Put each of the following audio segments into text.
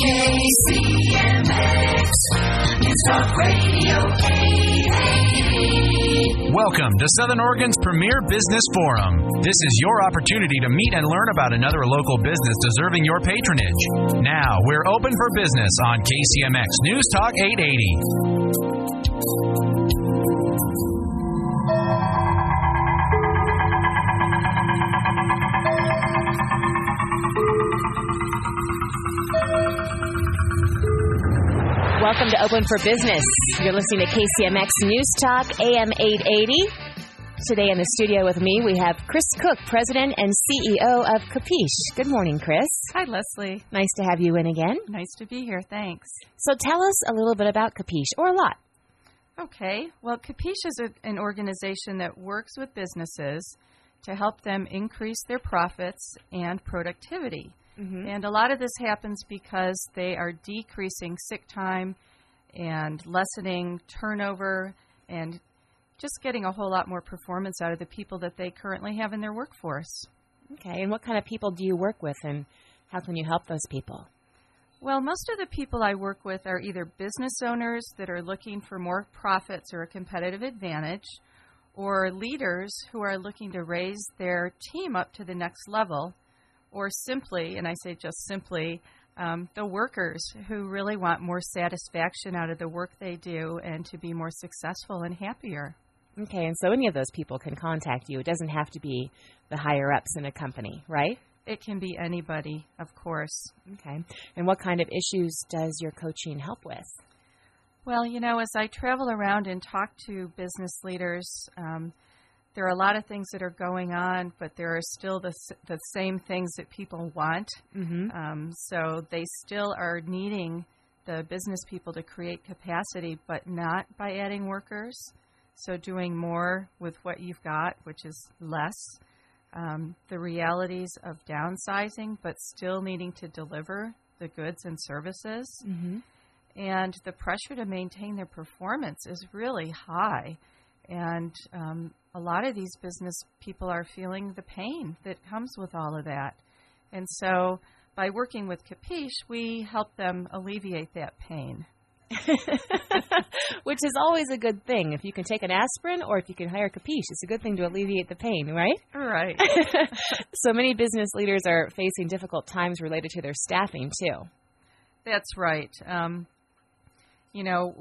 KCMX News Talk Radio 880. Welcome to Southern Oregon's premier business forum. This is your opportunity to meet and learn about another local business deserving your patronage. Now, we're open for business on KCMX News Talk 880. Welcome to Open for Business. You're listening to KCMX News Talk, AM 880. Today in the studio with me, we have Chris Cook, President and CEO of Capiche. Good morning, Chris. Hi, Leslie. Nice to have you in again. Nice to be here. Thanks. So tell us a little bit about Capiche, or a lot. Okay. Well, Capiche is an organization that works with businesses to help them increase their profits and productivity. Mm-hmm. And a lot of this happens because they are decreasing sick time and lessening turnover and just getting a whole lot more performance out of the people that they currently have in their workforce. Okay. And what kind of people do you work with, and how can you help those people? Well, most of the people I work with are either business owners that are looking for more profits or a competitive advantage, or leaders who are looking to raise their team up to the next level, or simply, and I say just simply, the workers who really want more satisfaction out of the work they do and to be more successful and happier. Okay, and so any of those people can contact you. It doesn't have to be the higher-ups in a company, right? It can be anybody, of course. Okay. And what kind of issues does your coaching help with? Well, you know, as I travel around and talk to business leaders, there are a lot of things that are going on, but there are still the same things that people want. Mm-hmm. So they still are needing the business people to create capacity, but not by adding workers. So doing more with what you've got, which is less. The realities of downsizing, but still needing to deliver the goods and services. Mm-hmm. And the pressure to maintain their performance is really high. And a lot of these business people are feeling the pain that comes with all of that. And so by working with Capiche, we help them alleviate that pain. Which is always a good thing. If you can take an aspirin or if you can hire Capiche, it's a good thing to alleviate the pain, right? Right. So many business leaders are facing difficult times related to their staffing, too. That's right. You know,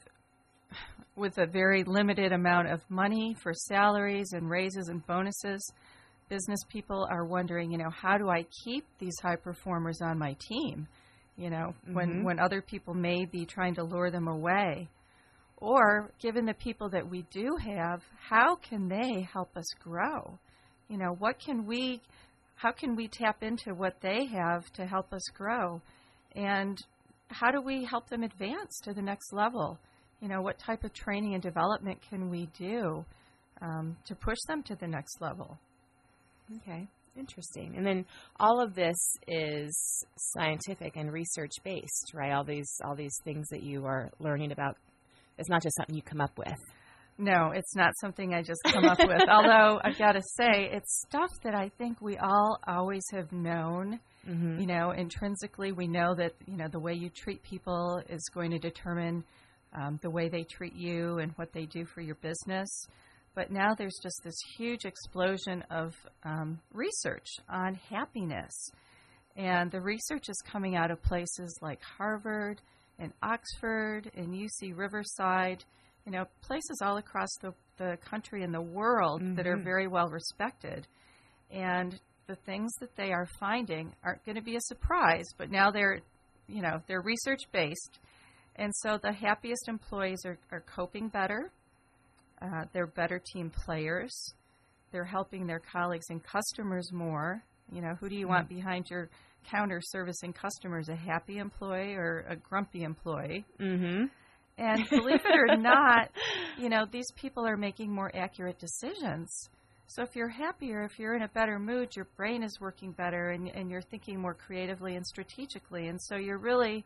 with a very limited amount of money for salaries and raises and bonuses, business people are wondering, you know, how do I keep these high performers on my team? You know, mm-hmm. when other people may be trying to lure them away. Or, given the people that we do have, how can they help us grow? You know, how can we tap into what they have to help us grow? And how do we help them advance to the next level? You know, what type of training and development can we do to push them to the next level? Okay, interesting. And then all of this is scientific and research-based, right? All these things that you are learning about, it's not just something you come up with. No, it's not something I just come up with. Although, I've got to say, it's stuff that I think we all always have known. Mm-hmm. You know, intrinsically, we know that, you know, the way you treat people is going to determine the way they treat you and what they do for your business. But now there's just this huge explosion of research on happiness. And the research is coming out of places like Harvard and Oxford and UC Riverside, you know, places all across the country and the world mm-hmm. that are very well respected. And the things that they are finding aren't going to be a surprise, but now they're research-based. And so the happiest employees are coping better. They're better team players. They're helping their colleagues and customers more. You know, who do you want behind your counter servicing customers, a happy employee or a grumpy employee? Mm-hmm. And believe it or not, you know, these people are making more accurate decisions. So if you're happier, if you're in a better mood, your brain is working better and you're thinking more creatively and strategically. And so you're really,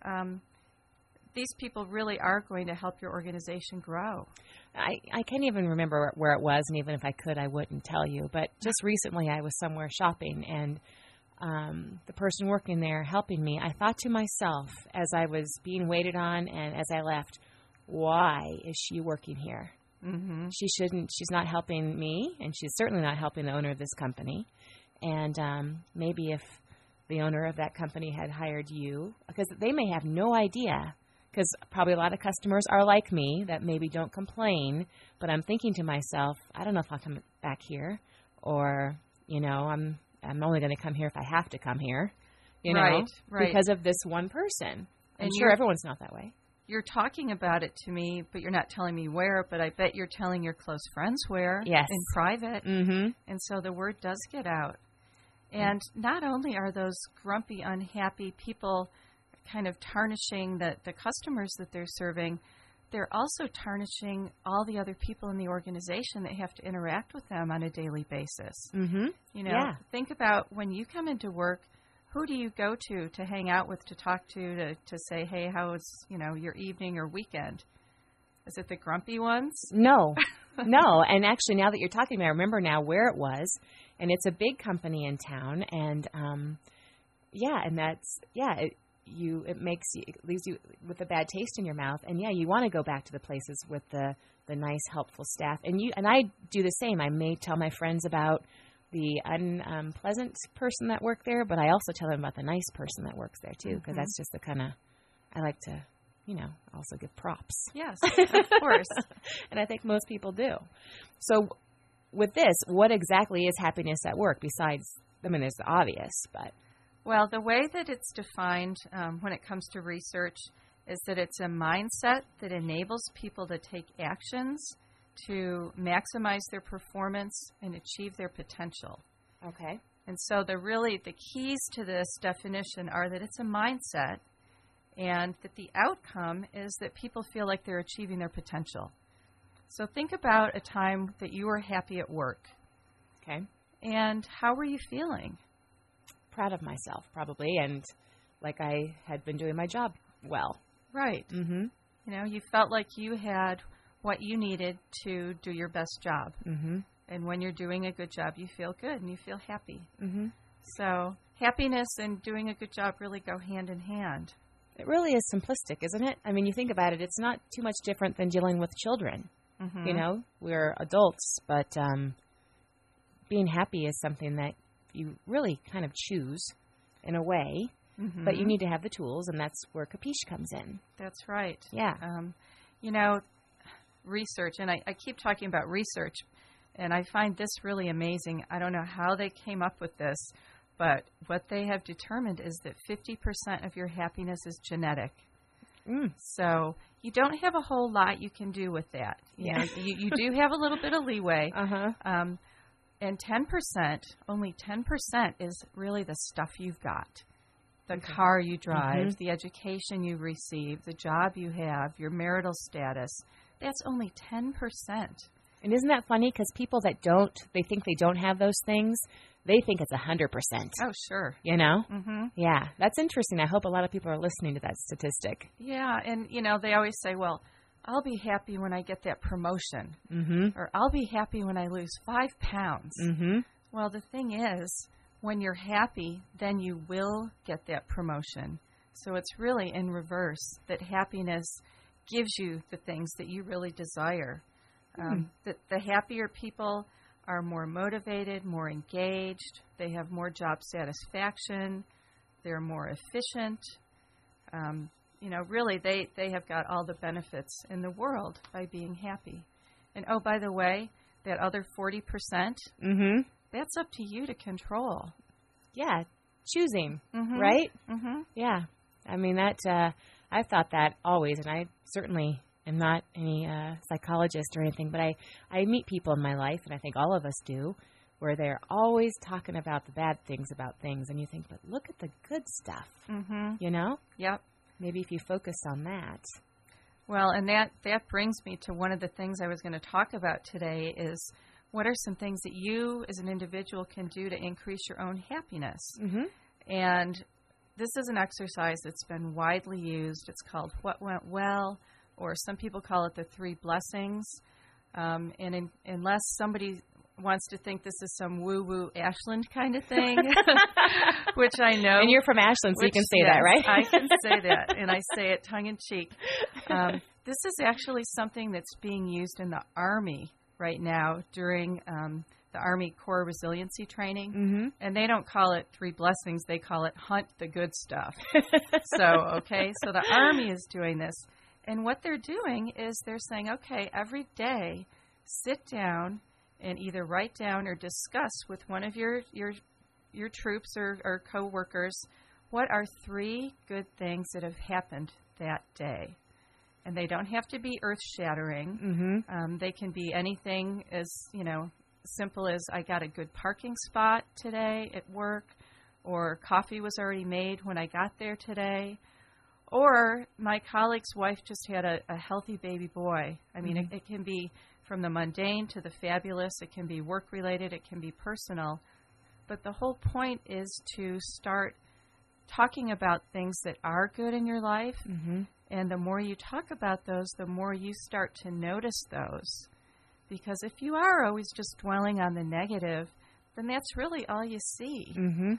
these people really are going to help your organization grow. I can't even remember where it was, and even if I could, I wouldn't tell you. But just recently I was somewhere shopping, and the person working there helping me, I thought to myself as I was being waited on and as I left, why is she working here? Mm-hmm. She's not helping me, and she's certainly not helping the owner of this company. And maybe if the owner of that company had hired you, because they may have no idea, because probably a lot of customers are like me that maybe don't complain, but I'm thinking to myself, I don't know if I'll come back here, or, I'm only going to come here if I have to come here, right. because of this one person. I'm And sure everyone's not that way. You're talking about it to me, but you're not telling me where, but I bet you're telling your close friends where. Yes. In private. Mm-hmm. And so the word does get out. And not only are those grumpy, unhappy people kind of tarnishing the customers that they're serving, they're also tarnishing all the other people in the organization that have to interact with them on a daily basis. Mm-hmm. Think about when you come into work, who do you go to hang out with, to talk to say, hey, how was, your evening or weekend? Is it the grumpy ones? No. And actually, now that you're talking about it, I remember now where it was. And it's a big company in town. And, it leaves you with a bad taste in your mouth. And, you want to go back to the places with the nice, helpful staff. And I do the same. I may tell my friends about the unpleasant person that worked there, but I also tell them about the nice person that works there, too, because that's just the kind of, I like to, also give props. Yes, of course. And I think most people do. So with this, what exactly is happiness at work besides, it's obvious, but. Well, the way that it's defined when it comes to research is that it's a mindset that enables people to take actions to maximize their performance and achieve their potential. Okay. And so the keys to this definition are that it's a mindset and that the outcome is that people feel like they're achieving their potential. So think about a time that you were happy at work. Okay. And how were you feeling? Proud of myself, probably, and like I had been doing my job well. Right. Mm-hmm. You felt like you had what you needed to do your best job. Mm-hmm. And when you're doing a good job, you feel good and you feel happy. Mm-hmm. So happiness and doing a good job really go hand in hand. It really is simplistic, isn't it? You think about it, it's not too much different than dealing with children. Mm-hmm. We're adults, but being happy is something that you really kind of choose in a way, but you need to have the tools, and that's where Capiche comes in. That's right. Yeah. Research, and I keep talking about research, and I find this really amazing. I don't know how they came up with this, but what they have determined is that 50% of your happiness is genetic. So you don't have a whole lot you can do with that. You do have a little bit of leeway. And 10%, only 10% is really the stuff you've got. The car you drive, the education you receive, the job you have, your marital status. That's only 10%. And isn't that funny? Because people that they think they don't have those things, they think it's 100%. Oh, sure. Mm-hmm. Yeah, that's interesting. I hope a lot of people are listening to that statistic. Yeah, and, they always say, well, I'll be happy when I get that promotion. Or I'll be happy when I lose 5 pounds. Well, the thing is, when you're happy, then you will get that promotion. So it's really in reverse, that happiness gives you the things that you really desire. The happier people are more motivated, more engaged. They have more job satisfaction. They're more efficient. Really, they have got all the benefits in the world by being happy. And, oh, by the way, that other 40%, that's up to you to control. Yeah, choosing, right? Yeah. I've thought that always, and I certainly am not any psychologist or anything, but I meet people in my life, and I think all of us do, where they're always talking about the bad things about things, and you think, but look at the good stuff, Yep. Maybe if you focus on that. Well, and that brings me to one of the things I was going to talk about today is what are some things that you as an individual can do to increase your own happiness? And this is an exercise that's been widely used. It's called What Went Well, or some people call it the 3 blessings. Unless somebody wants to think this is some woo-woo Ashland kind of thing, which I know. And you're from Ashland, so you can say that, right? I can say that, and I say it tongue-in-cheek. This is actually something that's being used in the Army right now during the Army Corps Resiliency Training, and they don't call it 3 blessings, they call it hunt the good stuff. So the Army is doing this, and what they're doing is they're saying, okay, every day, sit down and either write down or discuss with one of your troops or coworkers, what are 3 good things that have happened that day. And they don't have to be earth-shattering. They can be anything as, simple as I got a good parking spot today at work, or coffee was already made when I got there today, or my colleague's wife just had a healthy baby boy. I mean, it can be from the mundane to the fabulous. It can be work-related. It can be personal. But the whole point is to start talking about things that are good in your life. And the more you talk about those, the more you start to notice those. Because if you are always just dwelling on the negative, then that's really all you see. And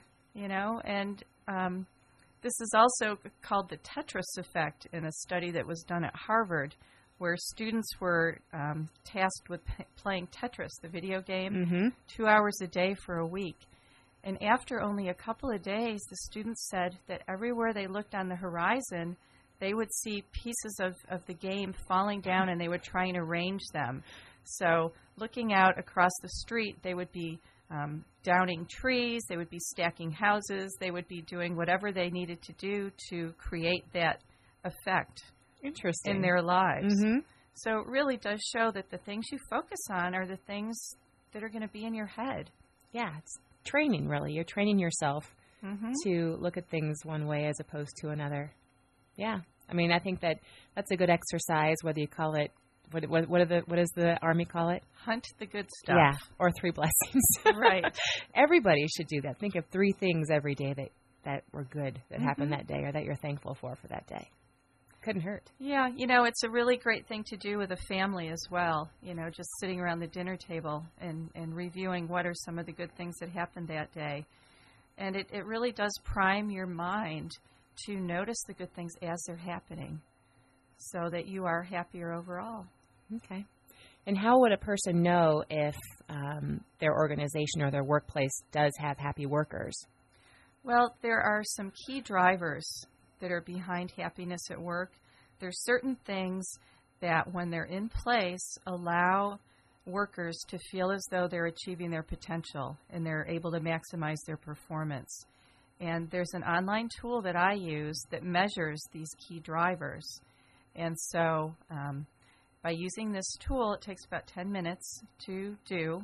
this is also called the Tetris effect in a study that was done at Harvard, where students were tasked with playing Tetris, the video game, 2 hours a day for a week. And after only a couple of days, the students said that everywhere they looked on the horizon, they would see pieces of the game falling down, and they would try and arrange them. So looking out across the street, they would be downing trees, they would be stacking houses, they would be doing whatever they needed to do to create that effect in their lives. So it really does show that the things you focus on are the things that are going to be in your head. Yeah, it's training, really. You're training yourself to look at things one way as opposed to another. Yeah. I mean, I think that's a good exercise, whether you call it, what does the Army call it? Hunt the good stuff. Yeah, or 3 blessings. Right. Everybody should do that. Think of 3 things every day that were good that happened that day, or that you're thankful for that day. Couldn't hurt. Yeah, it's a really great thing to do with a family as well. Just sitting around the dinner table and reviewing what are some of the good things that happened that day. And it really does prime your mind to notice the good things as they're happening so that you are happier overall. Okay. And how would a person know if their organization or their workplace does have happy workers? Well, there are some key drivers that are behind happiness at work. There's certain things that, when they're in place, allow workers to feel as though they're achieving their potential and they're able to maximize their performance. And there's an online tool that I use that measures these key drivers. And so by using this tool, it takes about 10 minutes to do.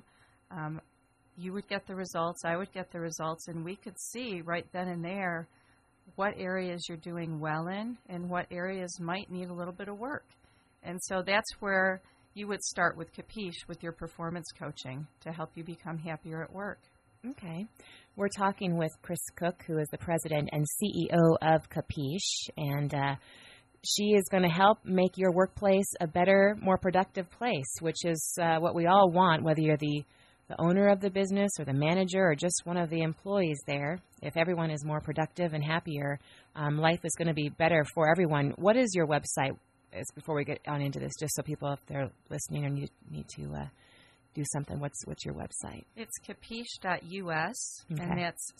You would get the results, I would get the results, and we could see right then and there what areas you're doing well in and what areas might need a little bit of work. And so that's where you would start with Capiche, with your performance coaching, to help you become happier at work. Okay. We're talking with Chris Cook, who is the president and CEO of Capiche, and she is going to help make your workplace a better, more productive place, which is what we all want, whether you're the owner of the business or the manager or just one of the employees there. If everyone is more productive and happier, life is going to be better for everyone. What is your website, before we get on into this, just so people, if they're listening or need to do something, what's your website? It's capiche.us, and that's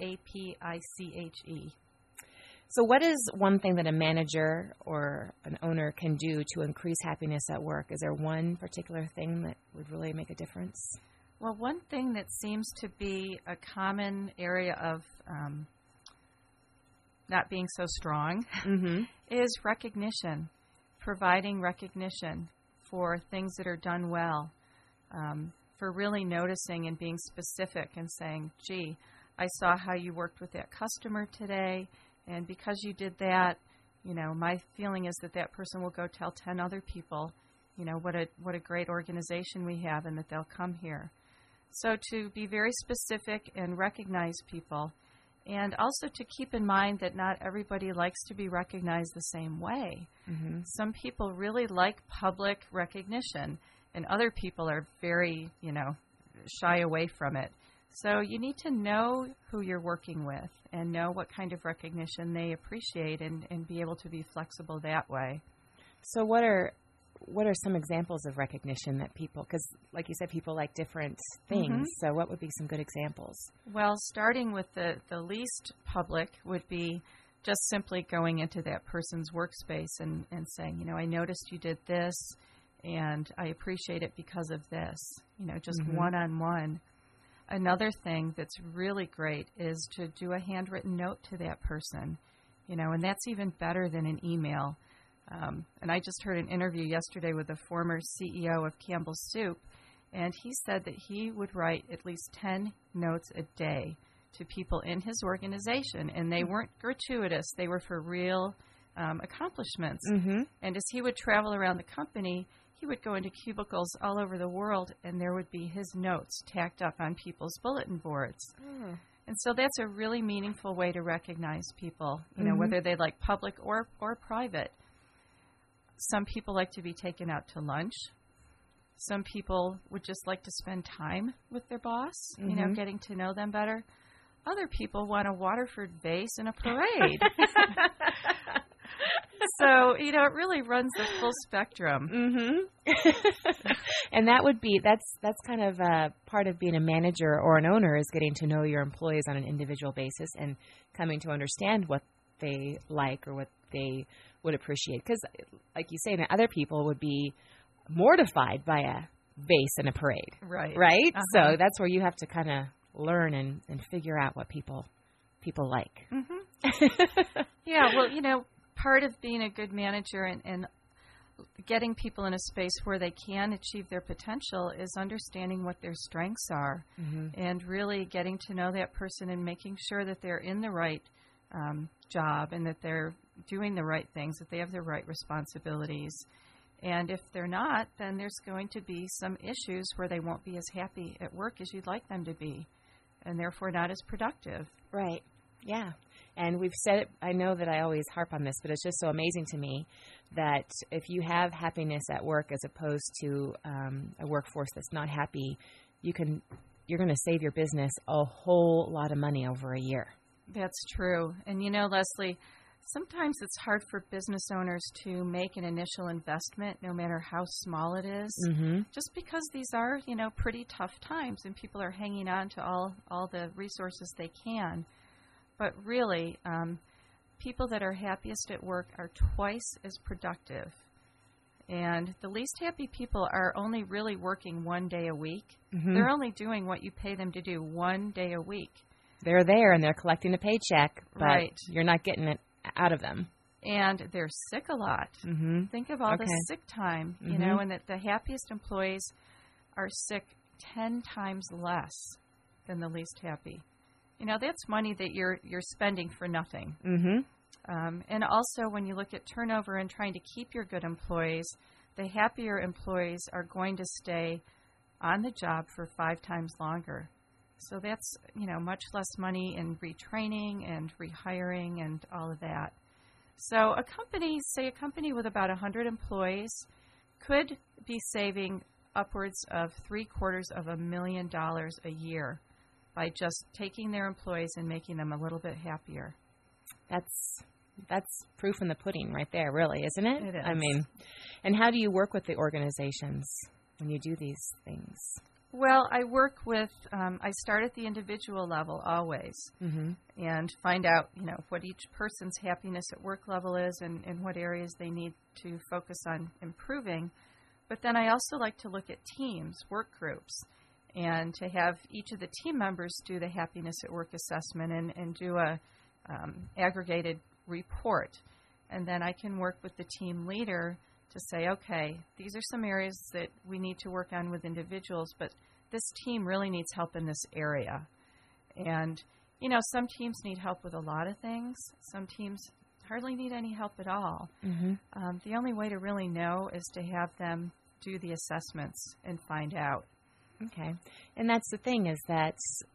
CAPICHE. So what is one thing that a manager or an owner can do to increase happiness at work? Is there one particular thing that would really make a difference? Well, one thing that seems to be a common area of not being so strong is recognition, providing recognition for things that are done well, for really noticing and being specific and saying, gee, I saw how you worked with that customer today, and because you did that, my feeling is that person will go tell 10 other people, what a great organization we have and that they'll come here. So to be very specific and recognize people, and also to keep in mind that not everybody likes to be recognized the same way. Some people really like public recognition, and other people are very, shy away from it. So you need to know who you're working with and know what kind of recognition they appreciate and be able to be flexible that way. So what are some examples of recognition that people, because like you said, people like different things. Mm-hmm. So what would be some good examples? Well, starting with the least public would be just simply going into that person's workspace and saying, I noticed you did this and I appreciate it because of this, just one-on-one. Another thing that's really great is to do a handwritten note to that person, and that's even better than an email. And I just heard an interview yesterday with the former CEO of Campbell's Soup, and he said that he would write at least 10 notes a day to people in his organization, and they weren't gratuitous. They were for real accomplishments. Mm-hmm. And as he would travel around the company, he would go into cubicles all over the world, and there would be his notes tacked up on people's bulletin boards. Mm. And so that's a really meaningful way to recognize people, whether they like public or private. Some people like to be taken out to lunch. Some people would just like to spend time with their boss, getting to know them better. Other people want a Waterford vase and a parade. So, it really runs the full spectrum. Mm-hmm. And that's kind of part of being a manager or an owner, is getting to know your employees on an individual basis and coming to understand what they like or what they would appreciate. Because, like you say, other people would be mortified by a vase and a parade. Right. Right? Uh-huh. So that's where you have to kind of learn and figure out what people like. Mm-hmm. Yeah, well, part of being a good manager and getting people in a space where they can achieve their potential is understanding what their strengths are, and really getting to know that person and making sure that they're in the right job and that they're doing the right things, that they have the right responsibilities. And if they're not, then there's going to be some issues where they won't be as happy at work as you'd like them to be, and therefore not as productive. Right. Yeah. And we've said it, I know that I always harp on this, but it's just so amazing to me that if you have happiness at work as opposed to a workforce that's not happy, you're going to save your business a whole lot of money over a year. That's true. And Leslie, sometimes it's hard for business owners to make an initial investment, no matter how small it is, just because these are, pretty tough times and people are hanging on to all the resources they can. But really, people that are happiest at work are twice as productive. And the least happy people are only really working 1 day a week. Mm-hmm. They're only doing what you pay them to do 1 day a week. They're there and they're collecting a paycheck, but you're not getting it out of them. And they're sick a lot. Mm-hmm. Think of all the sick time, and that the happiest employees are sick 10 times less than the least happy. That's money that you're spending for nothing. Mm-hmm. And also, when you look at turnover and trying to keep your good employees, the happier employees are going to stay on the job for 5 times longer. So that's, much less money in retraining and rehiring and all of that. So a company with about 100 employees could be saving upwards of $750,000 a year by just taking their employees and making them a little bit happier. That's proof in the pudding right there, really, isn't it? It is. I mean, and how do you work with the organizations when you do these things? Well, I work with, I start at the individual level always, and find out, what each person's happiness at work level is and what areas they need to focus on improving. But then I also like to look at teams, work groups, and to have each of the team members do the happiness at work assessment and do a aggregated report. And then I can work with the team leader to say, okay, these are some areas that we need to work on with individuals, but this team really needs help in this area. And, some teams need help with a lot of things. Some teams hardly need any help at all. Mm-hmm. The only way to really know is to have them do the assessments and find out. Okay. And that's the thing is that,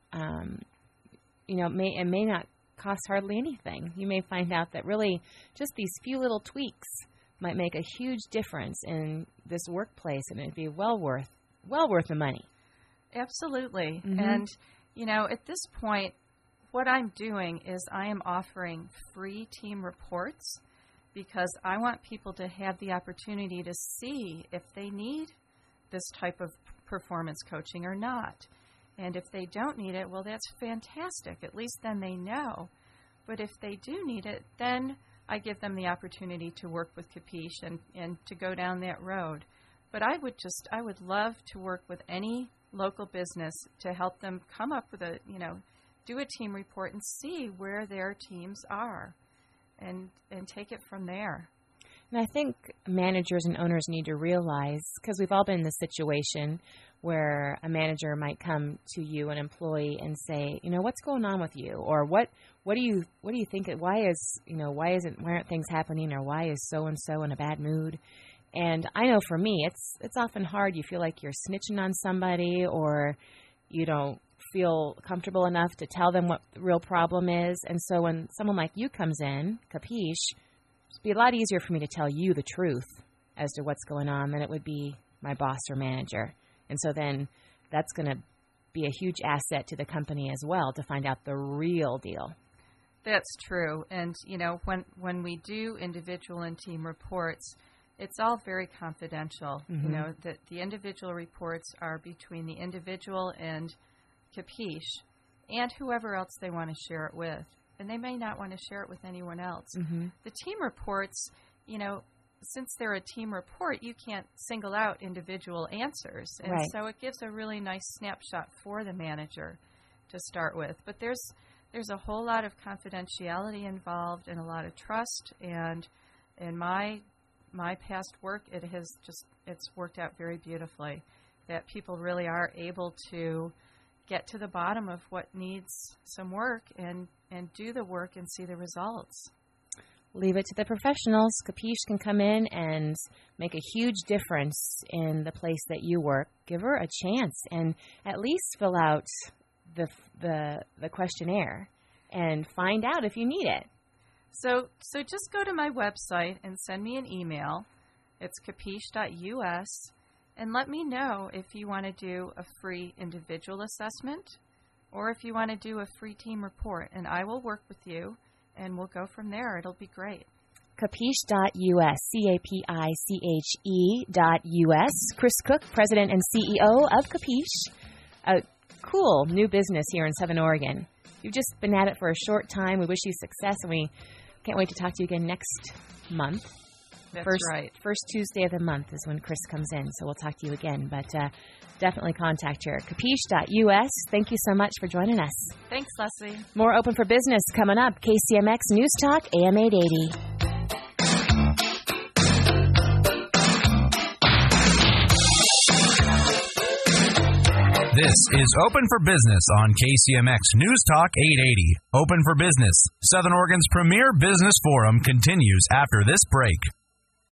it may not cost hardly anything. You may find out that really just these few little tweaks might make a huge difference in this workplace, and it'd be well worth the money. Absolutely. And, at this point, what I'm doing is I am offering free team reports because I want people to have the opportunity to see if they need this type of performance coaching or not. And if they don't need it, well, that's fantastic. At least then they know. But if they do need it, then I give them the opportunity to work with Capiche and to go down that road. But I would love to work with any local business to help them come up with do a team report and see where their teams are and take it from there. And I think managers and owners need to realize, because we've all been in this situation where a manager might come to you, an employee, and say, what's going on with you? Or what do you think, why aren't things happening, or why is so-and-so in a bad mood? And I know for me, it's often hard. You feel like you're snitching on somebody, or you don't feel comfortable enough to tell them what the real problem is. And so when someone like you comes in, Capiche, it'd be a lot easier for me to tell you the truth as to what's going on than it would be my boss or manager. And so then that's going to be a huge asset to the company as well to find out the real deal. That's true. And, when we do individual and team reports, it's all very confidential. That the individual reports are between the individual and Capiche and whoever else they want to share it with. And they may not want to share it with anyone else. The team reports, since they're a team report, you can't single out individual answers. And so it gives a really nice snapshot for the manager to start with. But there's a whole lot of confidentiality involved and a lot of trust. And in my past work, it's worked out very beautifully, that people really are able to get to the bottom of what needs some work and do the work and see the results. Leave it to the professionals. Capiche can come in and make a huge difference in the place that you work. Give her a chance and at least fill out the questionnaire and find out if you need it. So just go to my website and send me an email. It's capiche.us. And let me know if you want to do a free individual assessment or if you want to do a free team report. And I will work with you, and we'll go from there. It'll be great. Capiche.us, CAPICHE.us. Chris Cook, President and CEO of Capiche, a cool new business here in Southern Oregon. You've just been at it for a short time. We wish you success, and we can't wait to talk to you again next month. That's right. First Tuesday of the month is when Chris comes in, so we'll talk to you again. But definitely contact her. Capiche.us. Thank you so much for joining us. Thanks, Leslie. More Open for Business coming up. KCMX News Talk, AM 880. This is Open for Business on KCMX News Talk 880. Open for Business, Southern Oregon's premier business forum, continues after this break.